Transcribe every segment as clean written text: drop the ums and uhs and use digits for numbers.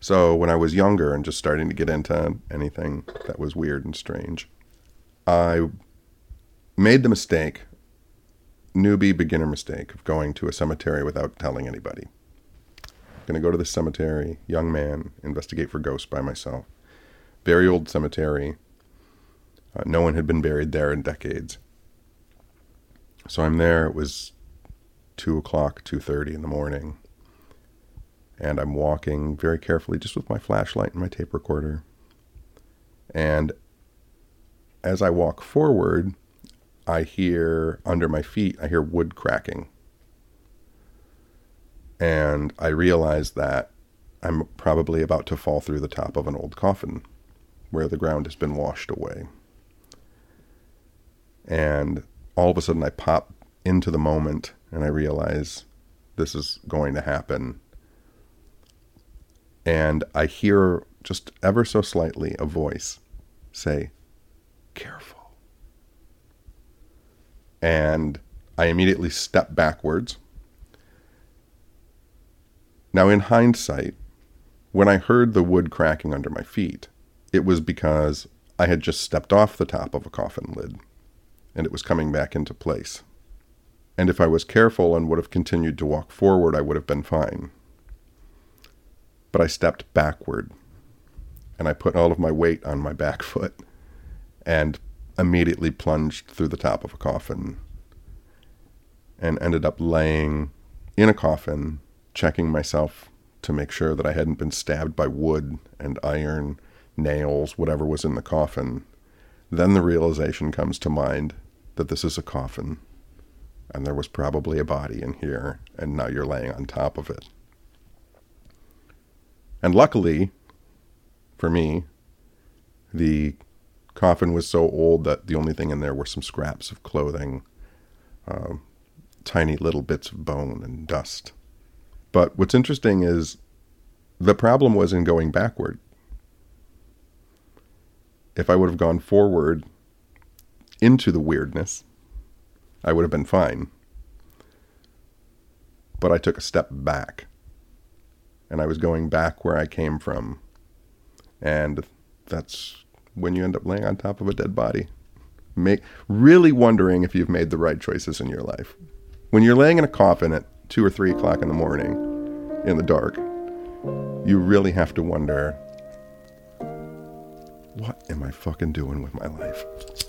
So when I was younger and just starting to get into anything that was weird and strange, I made the beginner mistake of going to a cemetery without telling anybody. Going to go to the cemetery, young man, investigate for ghosts by myself. Very old cemetery. No one had been buried there in decades. So I'm there. It was 2 o'clock, 2:30 in the morning. And I'm walking very carefully, just with my flashlight and my tape recorder. And as I walk forward, I hear under my feet, I hear wood cracking. And I realize that I'm probably about to fall through the top of an old coffin where the ground has been washed away. And all of a sudden I pop into the moment and I realize this is going to happen. And I hear just ever so slightly a voice say, "Careful." And I immediately step backwards. Now, in hindsight, when I heard the wood cracking under my feet, it was because I had just stepped off the top of a coffin lid, and it was coming back into place. And if I was careful and would have continued to walk forward, I would have been fine. But I stepped backward, and I put all of my weight on my back foot, and immediately plunged through the top of a coffin, and ended up laying in a coffin, checking myself to make sure that I hadn't been stabbed by wood and iron, nails, whatever was in the coffin. Then the realization comes to mind that this is a coffin, and there was probably a body in here, and now you're laying on top of it. And luckily, for me, the coffin was so old that the only thing in there were some scraps of clothing, tiny little bits of bone and dust. But what's interesting is the problem was in going backward. If I would have gone forward into the weirdness, I would have been fine. But I took a step back, and I was going back where I came from. And that's when you end up laying on top of a dead body. Really wondering if you've made the right choices in your life. When you're laying in a coffin at 2 or 3 o'clock in the morning, in the dark, you really have to wonder, what am I fucking doing with my life?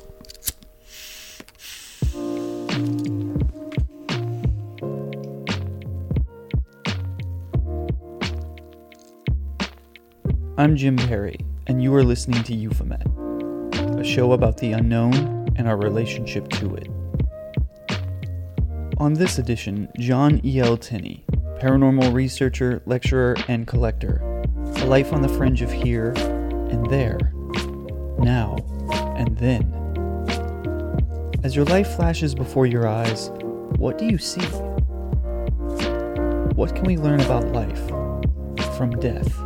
I'm Jim Perry, and you are listening to Euphomet, a show about the unknown and our relationship to it. On this edition, John E.L. Tenney, paranormal researcher, lecturer, and collector, a life on the fringe of here and there, now and then. As your life flashes before your eyes, what do you see? What can we learn about life from death?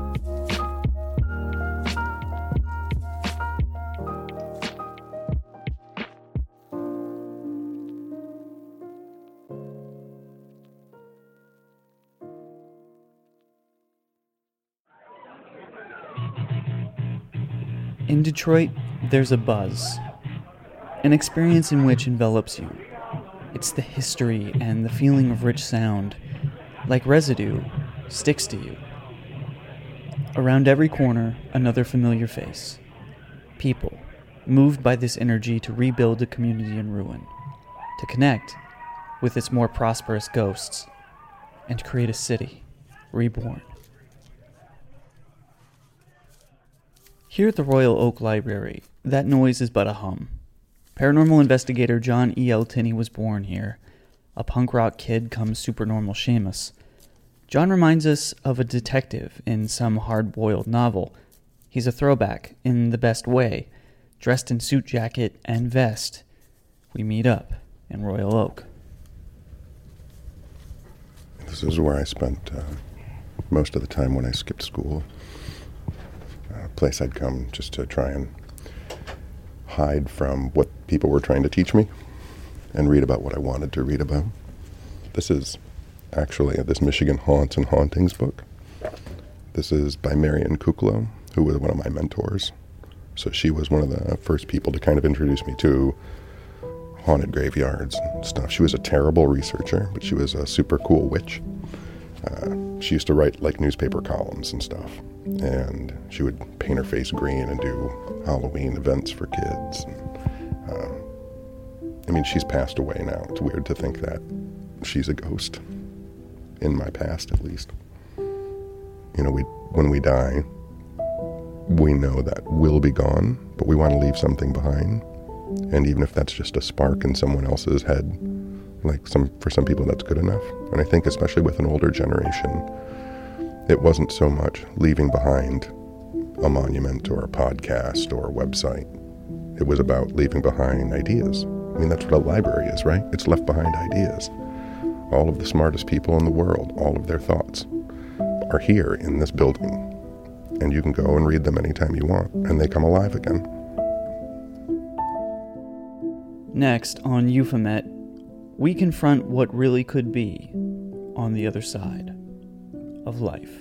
In Detroit, there's a buzz, an experience in which envelops you. It's the history and the feeling of rich sound, like residue, sticks to you. Around every corner, another familiar face. People, moved by this energy to rebuild a community in ruin, to connect with its more prosperous ghosts, and to create a city reborn. Here at the Royal Oak Library, that noise is but a hum. Paranormal investigator John E.L. Tenney was born here. A punk rock kid comes supernormal Seamus. John reminds us of a detective in some hard-boiled novel. He's a throwback, in the best way, dressed in suit jacket and vest. We meet up in Royal Oak. This is where I spent most of the time when I skipped school. A place I'd come just to try and hide from what people were trying to teach me and read about what I wanted to read about. This is actually this Michigan Haunts and Hauntings book This is by Marian Kuklo, who was one of my mentors. So she was one of the first people to kind of introduce me to haunted graveyards and stuff. She was a terrible researcher, but she was a super cool witch. She used to write like newspaper columns and stuff, and she would paint her face green and do Halloween events for kids. I mean, she's passed away now. It's weird to think that she's a ghost, in my past at least. You know, when we die, we know that we'll be gone, but we want to leave something behind. And even if that's just a spark in someone else's head, like for some people that's good enough. And I think especially with an older generation, it wasn't so much leaving behind a monument or a podcast or a website. It was about leaving behind ideas. I mean, that's what a library is, right? It's left behind ideas. All of the smartest people in the world, all of their thoughts are here in this building. And you can go and read them anytime you want, and they come alive again. Next on Euphomet, we confront what really could be on the other side of life.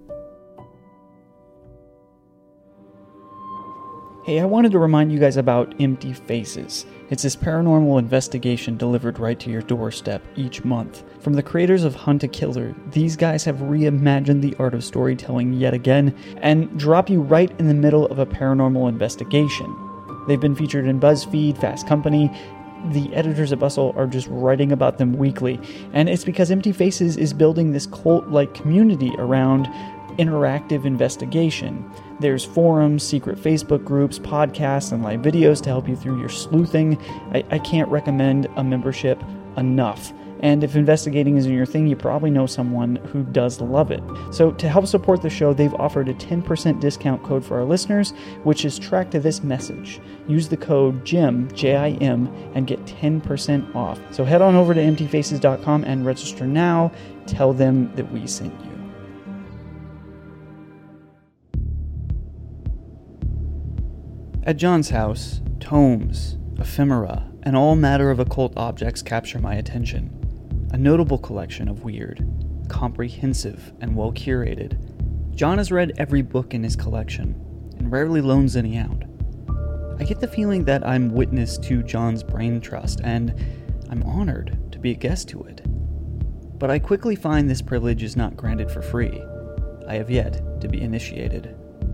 Hey, I wanted to remind you guys about Empty Faces. It's this paranormal investigation delivered right to your doorstep each month. From the creators of Hunt a Killer, these guys have reimagined the art of storytelling yet again and drop you right in the middle of a paranormal investigation. They've been featured in BuzzFeed, Fast Company. The editors at Bustle are just writing about them weekly, and it's because Empty Faces is building this cult-like community around interactive investigation. There's forums, secret Facebook groups, podcasts, and live videos to help you through your sleuthing. I can't recommend a membership enough. And if investigating isn't your thing, you probably know someone who does love it. So to help support the show, they've offered a 10% discount code for our listeners, which is tracked to this message. Use the code JIM, J-I-M, and get 10% off. So head on over to emptyfaces.com and register now. Tell them that we sent you. At John's house, tomes, ephemera, and all matter of occult objects capture my attention. A notable collection of weird, comprehensive, and well-curated. John has read every book in his collection, and rarely loans any out. I get the feeling that I'm witness to John's brain trust, and I'm honored to be a guest to it. But I quickly find this privilege is not granted for free. I have yet to be initiated.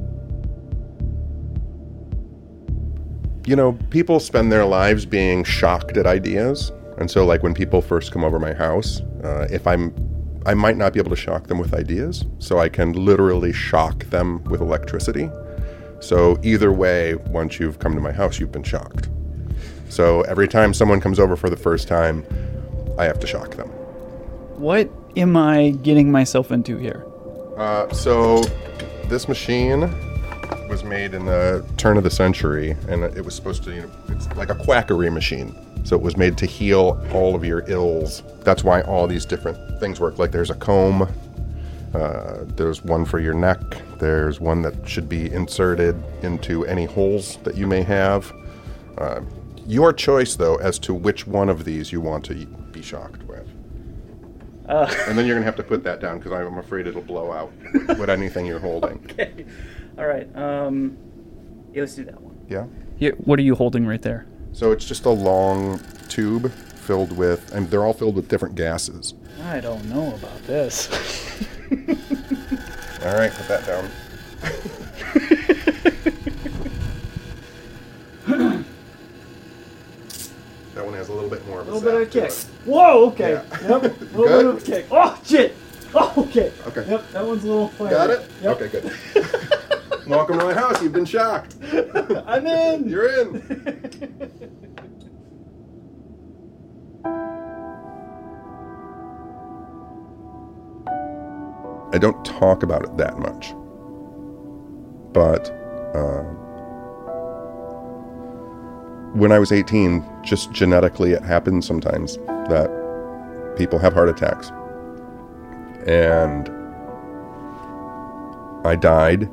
You know, people spend their lives being shocked at ideas. And so, like, when people first come over my house, I might not be able to shock them with ideas, so I can literally shock them with electricity. So either way, once you've come to my house, you've been shocked. So every time someone comes over for the first time, I have to shock them. What am I getting myself into here? So this machine was made in the turn of the century, and it was supposed to, it's like a quackery machine. So it was made to heal all of your ills. That's why all these different things work. Like there's a comb, there's one for your neck, there's one that should be inserted into any holes that you may have. Your choice, though, as to which one of these you want to be shocked with. And then you're going to have to put that down, because I'm afraid it'll blow out with anything you're holding. Okay. All right. Yeah, let's do that one. Yeah? Here, what are you holding right there? So it's just a long tube filled with, and they're all filled with different gases. I don't know about this. All right, put that down. That one has a little bit more of a little bit of a kick. it. Whoa, okay. Yeah. Yep, a little bit of a kick. Oh, shit. Oh, okay. Okay. Yep, that one's a little fiery. Got it? Yep. Okay, good. Welcome to my house. You've been shocked. I'm in. You're in. I don't talk about it that much. But when I was 18, just genetically it happens sometimes that people have heart attacks. And I died.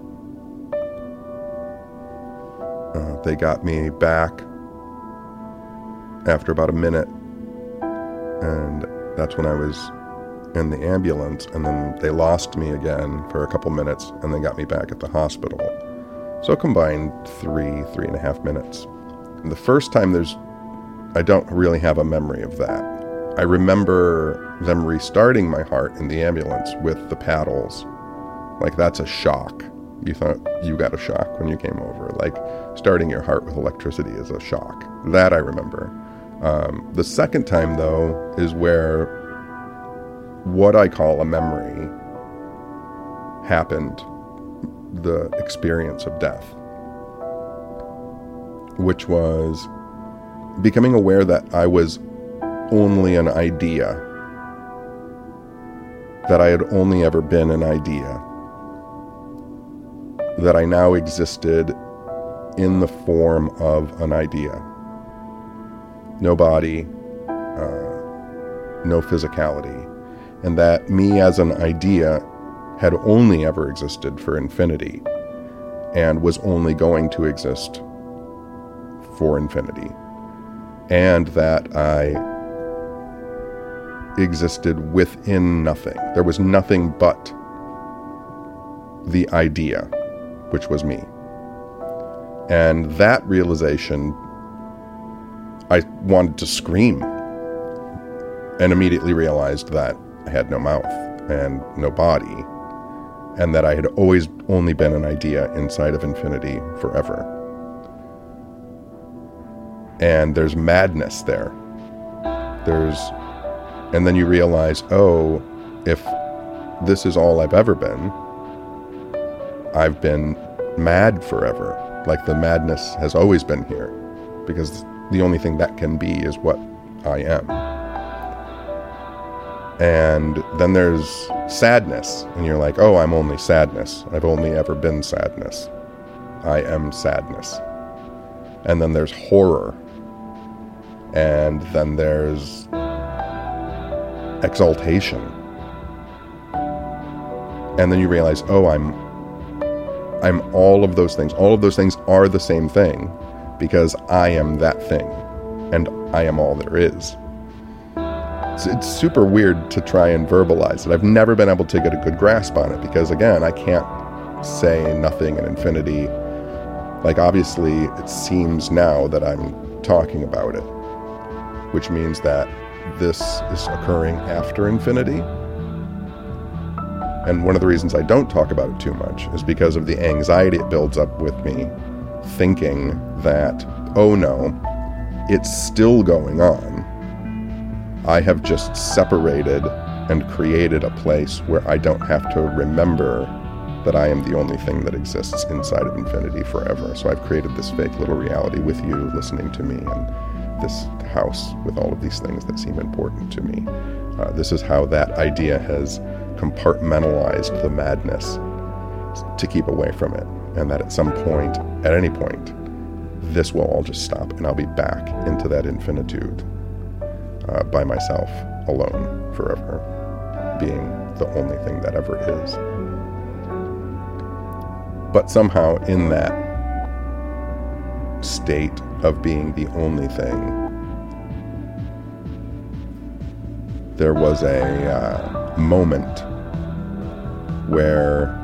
They got me back after about a minute, and that's when I was in the ambulance, and then they lost me again for a couple minutes, and then got me back at the hospital. So combined 3.5 minutes. And the first time I don't really have a memory of that. I remember them restarting my heart in the ambulance with the paddles. Like, that's a shock. You thought you got a shock when you came over. Like, starting your heart with electricity is a shock. That I remember. The second time, though, is where what I call a memory happened, the experience of death, which was becoming aware that I was only an idea, that I had only ever been an idea, that I now existed in the form of an idea. No body, no physicality, and that me as an idea had only ever existed for infinity and was only going to exist for infinity, and that I existed within nothing. There was nothing but the idea, which was me. And that realization, I wanted to scream, and immediately realized that I had no mouth and no body, and that I had always only been an idea inside of infinity forever. And there's madness there. And then you realize, oh, if this is all I've ever been, I've been mad forever. Like, the madness has always been here, because the only thing that can be is what I am. And then there's sadness, and you're like, oh, I'm only sadness. I've only ever been sadness. I am sadness. And then there's horror. And then there's exaltation. And then you realize, oh, I'm all of those things. All of those things are the same thing, because I am that thing, and I am all there is. It's super weird to try and verbalize it. I've never been able to get a good grasp on it, because, again, I can't say nothing in infinity. Like, obviously, it seems now that I'm talking about it, which means that this is occurring after infinity. And one of the reasons I don't talk about it too much is because of the anxiety it builds up with me, thinking that, oh no, it's still going on. I have just separated and created a place where I don't have to remember that I am the only thing that exists inside of infinity forever. So I've created this fake little reality with you listening to me, and this house with all of these things that seem important to me. This is how that idea has compartmentalized the madness to keep away from it, and that at some point, at any point, this will all just stop, and I'll be back into that infinitude by myself, alone, forever, being the only thing that ever is. But somehow in that state of being the only thing, there was a moment where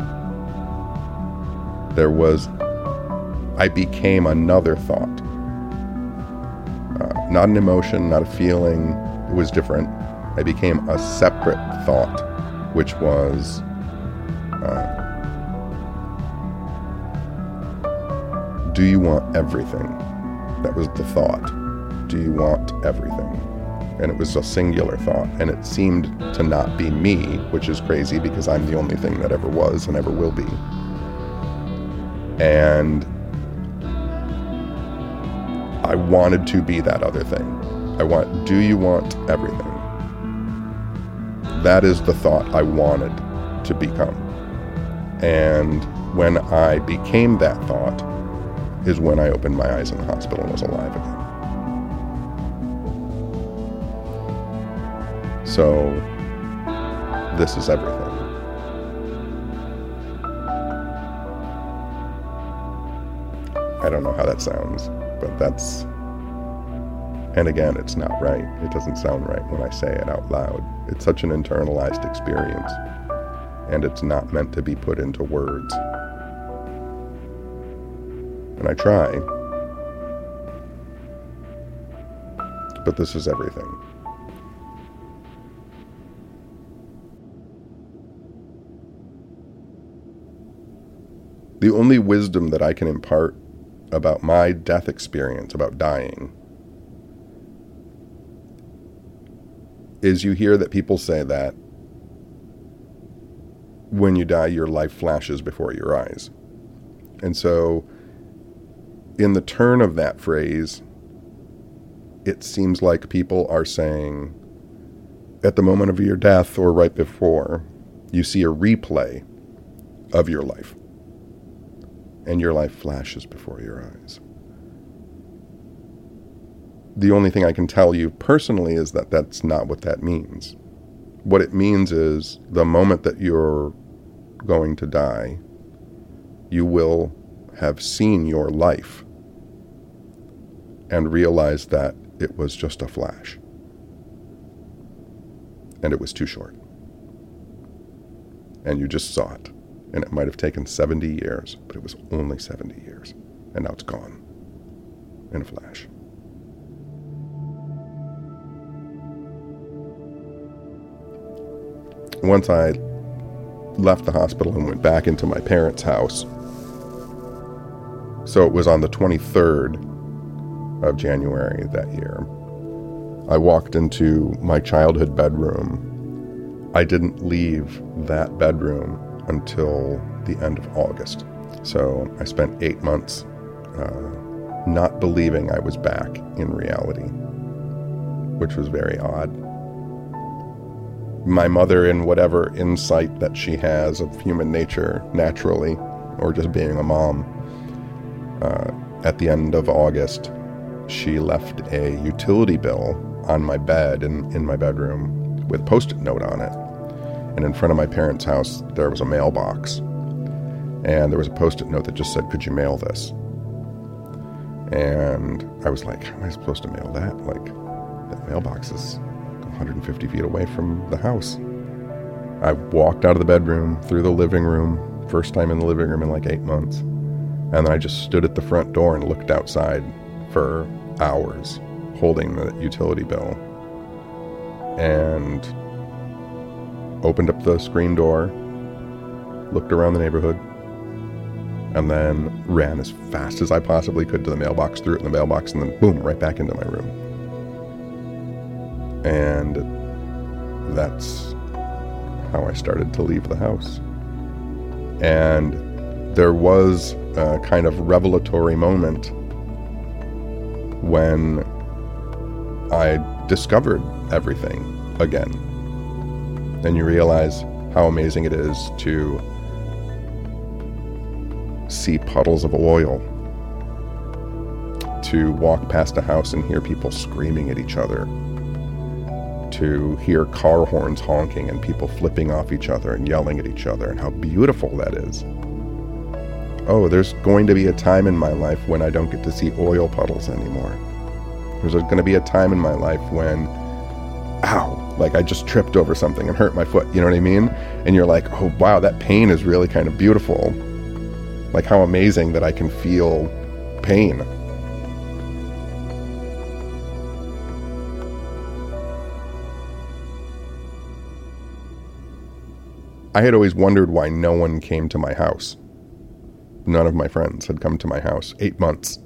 I became another thought. Not an emotion, not a feeling. It was different. I became a separate thought, which was do you want everything? That was the thought. Do you want everything? And it was a singular thought, and it seemed to not be me, which is crazy because I'm the only thing that ever was and ever will be. And I wanted to be that other thing. Do you want everything? That is the thought I wanted to become. And when I became that thought is when I opened my eyes in the hospital and was alive again. So, this is everything. I don't know how that sounds, but that's... And again, it's not right. It doesn't sound right when I say it out loud. It's such an internalized experience, and it's not meant to be put into words. And I try, but this is everything. The only wisdom that I can impart about my death experience, about dying, is you hear that people say that when you die, your life flashes before your eyes. And so, in the turn of that phrase, it seems like people are saying, at the moment of your death or right before, you see a replay of your life. And your life flashes before your eyes. The only thing I can tell you personally is that that's not what that means. What it means is the moment that you're going to die, you will have seen your life and realize that it was just a flash. And it was too short. And you just saw it. And it might have taken 70 years, but it was only 70 years. And now it's gone in a flash. Once I left the hospital and went back into my parents' house, so it was on the 23rd of January that year, I walked into my childhood bedroom. I didn't leave that bedroom until the end of August. So I spent 8 months not believing I was back in reality, which was very odd. My mother, in whatever insight that she has of human nature naturally, or just being a mom, at the end of August, she left a utility bill on my bed in my bedroom with a Post-it note on it. And in front of my parents' house, there was a mailbox. And there was a Post-it note that just said, "Could you mail this?" And I was like, how am I supposed to mail that? Like, that mailbox is 150 feet away from the house. I walked out of the bedroom, through the living room, first time in the living room in like 8 months. And then I just stood at the front door and looked outside for hours, holding the utility bill. And opened up the screen door, looked around the neighborhood, and then ran as fast as I possibly could to the mailbox, threw it in the mailbox, and then boom, right back into my room. And that's how I started to leave the house. And there was a kind of revelatory moment when I discovered everything again. And you realize how amazing it is to see puddles of oil, to walk past a house and hear people screaming at each other, to hear car horns honking and people flipping off each other and yelling at each other, and how beautiful that is. Oh, there's going to be a time in my life when I don't get to see oil puddles anymore. There's going to be a time in my life when, ow, like I just tripped over something and hurt my foot, you know what I mean? And you're like, oh wow, that pain is really kind of beautiful. Like how amazing that I can feel pain. I had always wondered why no one came to my house. None of my friends had come to my house. 8 months.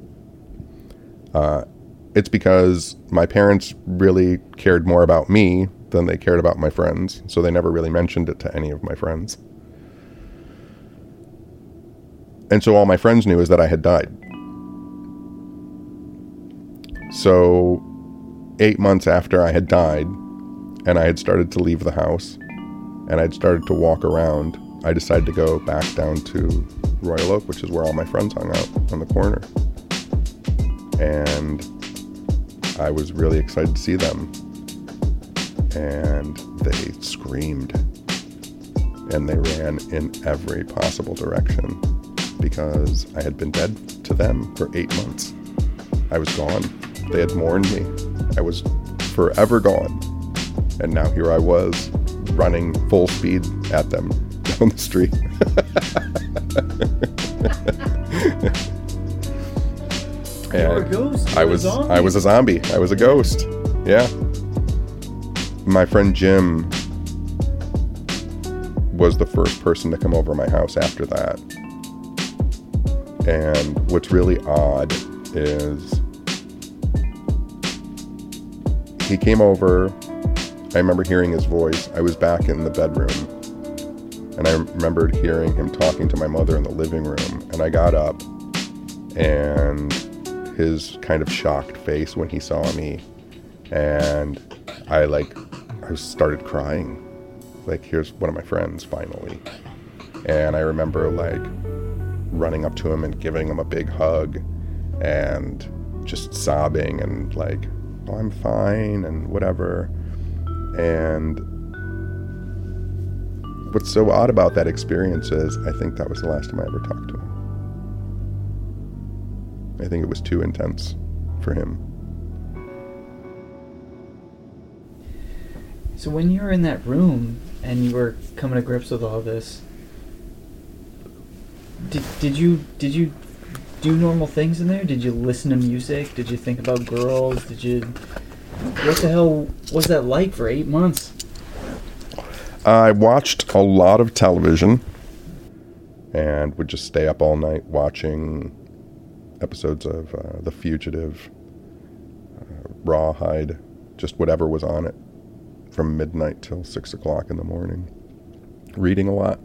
It's because my parents really cared more about me than they cared about my friends, so they never really mentioned it to any of my friends. And so all my friends knew is that I had died. So 8 months after I had died, and I had started to leave the house, and I'd started to walk around, I decided to go back down to Royal Oak, which is where all my friends hung out on the corner. And I was really excited to see them. And they screamed. And they ran in every possible direction because I had been dead to them for 8 months. I was gone. They had mourned me. I was forever gone. And now here I was, running full speed at them down the street. You were a ghost. I was a zombie. I was a ghost. Yeah. My friend Jim was the first person to come over my house after that. And what's really odd is he came over. I remember hearing his voice. I was back in the bedroom, and I remembered hearing him talking to my mother in the living room. And I got up, and his kind of shocked face when he saw me, and I started crying. Like, here's one of my friends finally. And I remember running up to him and giving him a big hug and just sobbing and oh, I'm fine and whatever. And what's so odd about that experience is I think that was the last time I ever talked to him. I think it was too intense for him. So when you were in that room and you were coming to grips with all this, did you do normal things in there? Did you listen to music? Did you think about girls? What the hell was that like for 8 months? I watched a lot of television and would just stay up all night watching episodes of The Fugitive, Rawhide, just whatever was on it from midnight till 6 o'clock in the morning. Reading a lot.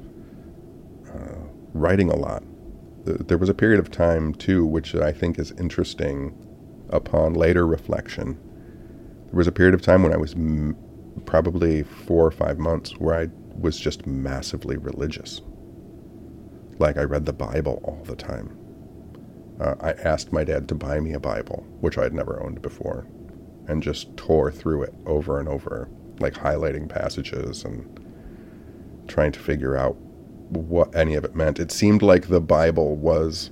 Writing a lot. There was a period of time, too, which I think is interesting upon later reflection. There was a period of time when I was probably 4 or 5 months where I was just massively religious. I read the Bible all the time. I asked my dad to buy me a Bible, which I had never owned before, and just tore through it over and over, highlighting passages and trying to figure out what any of it meant. It seemed like the Bible was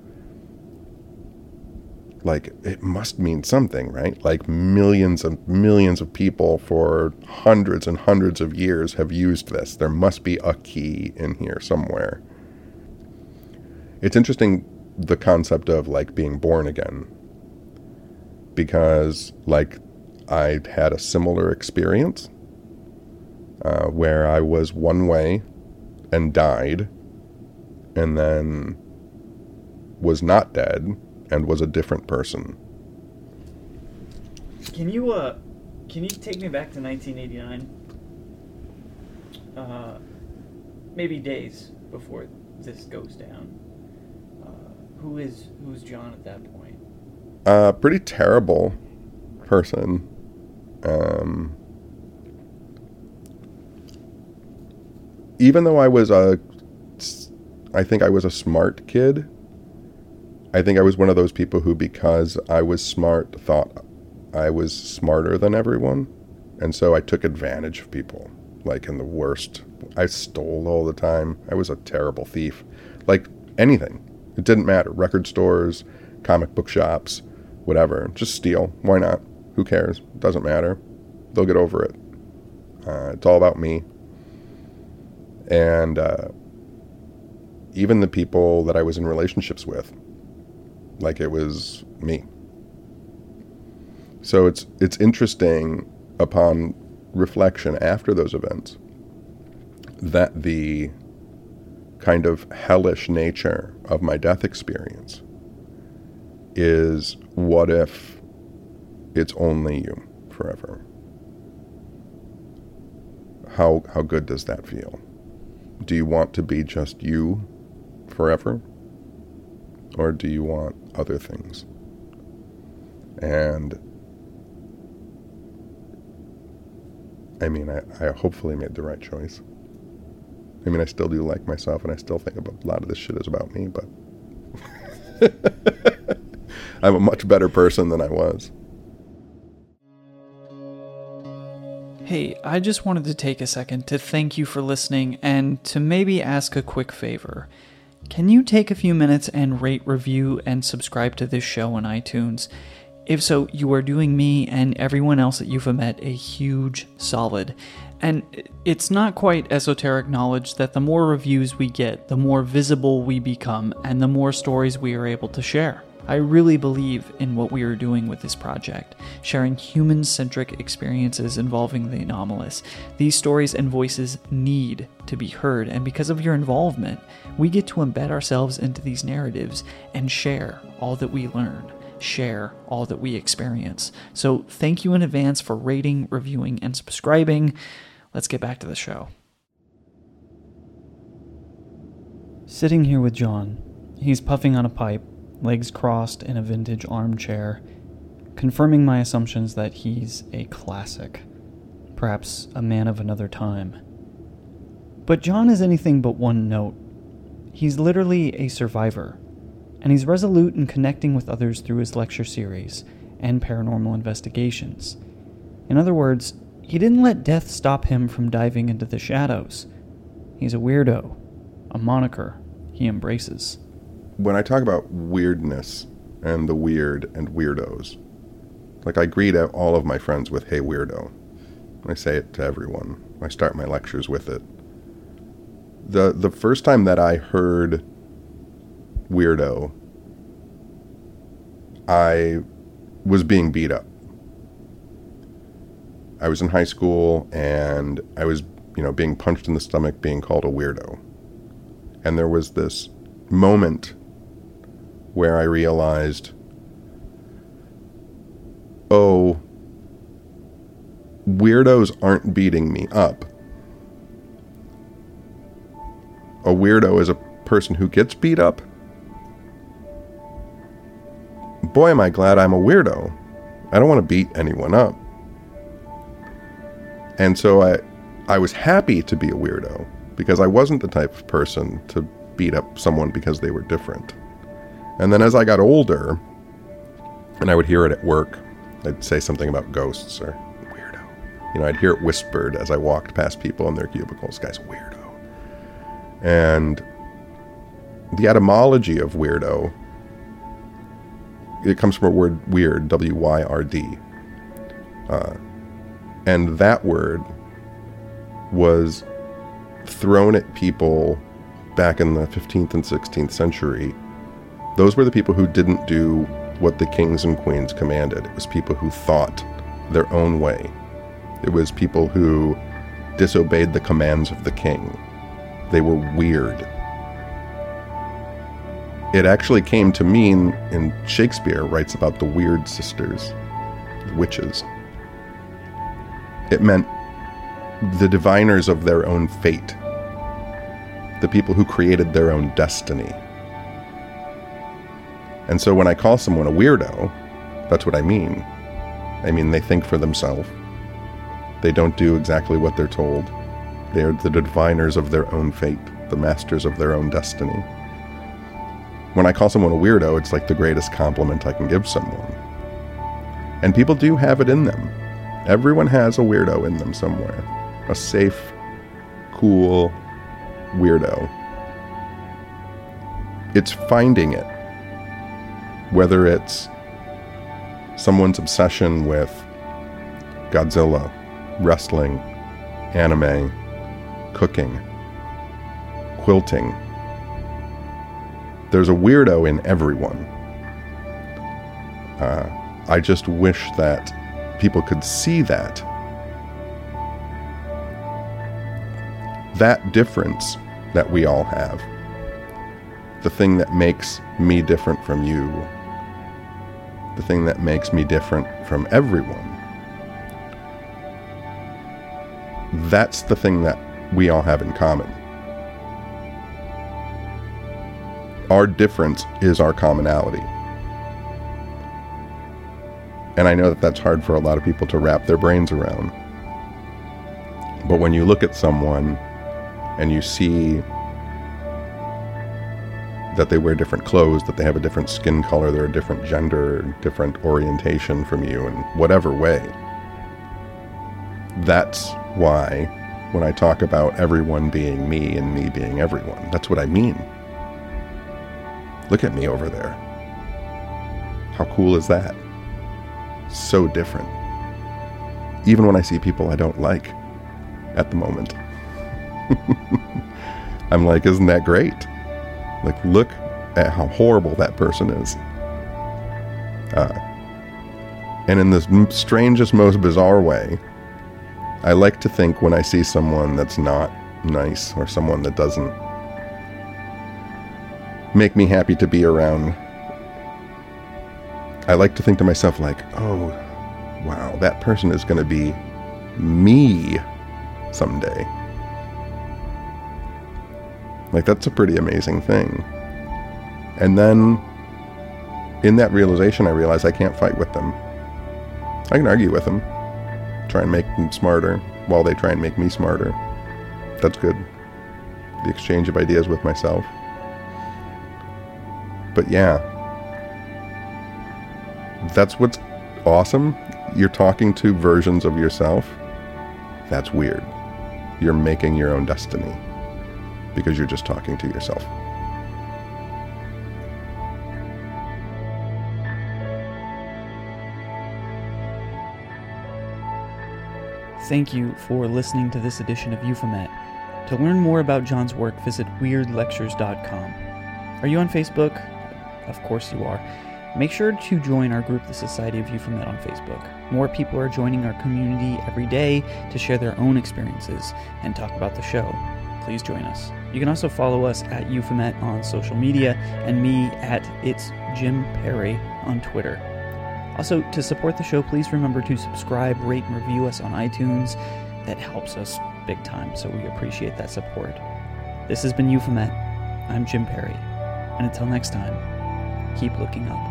it must mean something, right? Millions and millions of people for hundreds and hundreds of years have used this. There must be a key in here somewhere. It's interesting, the concept of being born again, because I had a similar experience where I was one way and died, and then was not dead and was a different person. Can you take me back to 1989? Maybe days before this goes down. Who's John at that point? Pretty terrible person. Even though I think I was a smart kid, I think I was one of those people who, because I was smart, thought I was smarter than everyone. And so I took advantage of people, in the worst. I stole all the time. I was a terrible thief. Anything. It didn't matter. Record stores, comic book shops, whatever. Just steal. Why not? Who cares? It doesn't matter. They'll get over it. It's all about me. And even the people that I was in relationships with, it was me. So it's interesting upon reflection after those events that the kind of hellish nature of my death experience is, what if it's only you forever? How good does that feel? Do you want to be just you forever? Or do you want other things? And I hopefully made the right choice. I still do like myself, and I still think about a lot of this shit is about me, but I'm a much better person than I was. Hey, I just wanted to take a second to thank you for listening and to maybe ask a quick favor. Can you take a few minutes and rate, review, and subscribe to this show on iTunes? If so, you are doing me and everyone else that you've met a huge solid. And it's not quite esoteric knowledge that the more reviews we get, the more visible we become, and the more stories we are able to share. I really believe in what we are doing with this project, sharing human-centric experiences involving the anomalous. These stories and voices need to be heard, and because of your involvement, we get to embed ourselves into these narratives and share all that we learn, share all that we experience. So thank you in advance for rating, reviewing, and subscribing. Let's get back to the show. Sitting here with John, he's puffing on a pipe, legs crossed in a vintage armchair, confirming my assumptions that he's a classic, perhaps a man of another time. But John is anything but one note. He's literally a survivor, and he's resolute in connecting with others through his lecture series and paranormal investigations. In other words, he didn't let death stop him from diving into the shadows. He's a weirdo, a moniker he embraces. When I talk about weirdness and the weird and weirdos, like I greet all of my friends with, "Hey, weirdo." I say it to everyone. I start my lectures with it. The first time that I heard weirdo, I was being beat up. I was in high school and I was, being punched in the stomach, being called a weirdo. And there was this moment where I realized, oh, weirdos aren't beating me up. A weirdo is a person who gets beat up. Boy, am I glad I'm a weirdo. I don't want to beat anyone up. And so I was happy to be a weirdo because I wasn't the type of person to beat up someone because they were different. And then as I got older, and I would hear it at work, I'd say something about ghosts or weirdo. I'd hear it whispered as I walked past people in their cubicles, "Guy's a weirdo." And the etymology of weirdo, it comes from a word weird, W-Y-R-D. And that word was thrown at people back in the 15th and 16th century. Those were the people who didn't do what the kings and queens commanded. It was people who thought their own way. It was people who disobeyed the commands of the king. They were weird. It actually came to mean, and Shakespeare writes about the weird sisters, the witches. It meant the diviners of their own fate, the people who created their own destiny. And so when I call someone a weirdo, that's what I mean. I mean, they think for themselves. They don't do exactly what they're told. They are the diviners of their own fate, the masters of their own destiny. When I call someone a weirdo, it's like the greatest compliment I can give someone. And people do have it in them. Everyone has a weirdo in them somewhere. A safe, cool weirdo. It's finding it. Whether it's someone's obsession with Godzilla, wrestling, anime, cooking, quilting. There's a weirdo in everyone. I just wish that people could see that difference that we all have. The thing that makes me different from you. The thing that makes me different from everyone. That's the thing that we all have in common. Our difference is our commonality. And I know that that's hard for a lot of people to wrap their brains around. But when you look at someone and you see that they wear different clothes, that they have a different skin color, they're a different gender, different orientation from you in whatever way. That's why when I talk about everyone being me and me being everyone, that's what I mean. Look at me over there. How cool is that? so different. Even when I see people I don't like at the moment. I'm like, isn't that great? Like, look at how horrible that person is. And in the strangest, most bizarre way, I like to think when I see someone that's not nice or someone that doesn't make me happy to be around, I like to think to myself like, oh, wow, that person is going to be me someday. Like, that's a pretty amazing thing. And then in that realization, I realize I can't fight with them. I can argue with them, try and make them smarter while they try and make me smarter. That's good. The exchange of ideas with myself. But yeah, that's what's awesome. You're talking to versions of yourself. That's weird. You're making your own destiny because you're just talking to yourself. Thank you for listening to this edition of Euphomet. To learn more about John's work, visit weirdlectures.com. Are you on Facebook? Of course you are. Make sure to join our group, the Society of Euphomet, on Facebook. More people are joining our community every day to share their own experiences and talk about the show. Please join us. You can also follow us at Euphomet on social media and me at It's Jim Perry on Twitter. Also, to support the show, please remember to subscribe, rate, and review us on iTunes. That helps us big time, so we appreciate that support. This has been Euphomet. I'm Jim Perry. And until next time, keep looking up.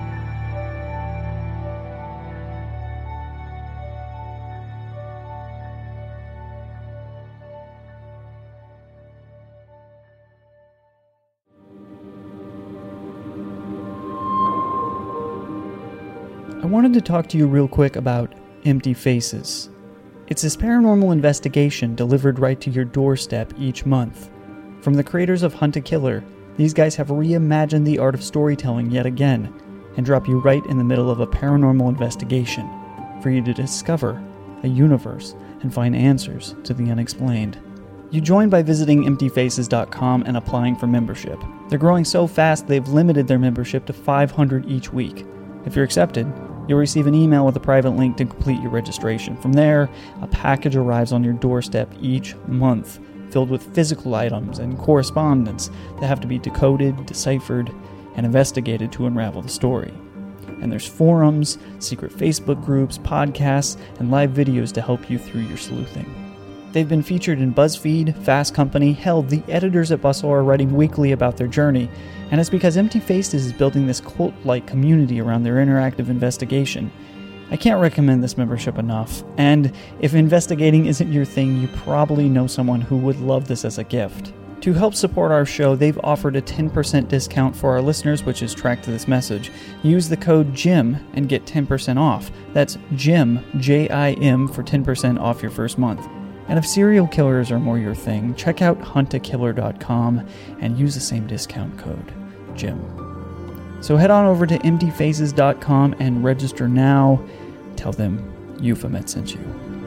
I wanted to talk to you real quick about Empty Faces. It's this paranormal investigation delivered right to your doorstep each month. From the creators of Hunt a Killer, these guys have reimagined the art of storytelling yet again and drop you right in the middle of a paranormal investigation for you to discover a universe and find answers to the unexplained. You join by visiting emptyfaces.com and applying for membership. They're growing so fast they've limited their membership to 500 each week. If you're accepted, you'll receive an email with a private link to complete your registration. From there, a package arrives on your doorstep each month, filled with physical items and correspondence that have to be decoded, deciphered, and investigated to unravel the story. And there's forums, secret Facebook groups, podcasts, and live videos to help you through your sleuthing. They've been featured in BuzzFeed, Fast Company, hell, the editors at Bustle are writing weekly about their journey, and it's because Empty Faces is building this cult-like community around their interactive investigation. I can't recommend this membership enough, and if investigating isn't your thing, you probably know someone who would love this as a gift. To help support our show, they've offered a 10% discount for our listeners, which is tracked to this message. Use the code JIM and get 10% off. That's JIM, J-I-M, for 10% off your first month. And if serial killers are more your thing, check out huntakiller.com and use the same discount code, JIM. So head on over to emptyfaces.com and register now. Tell them Euphomet sent you.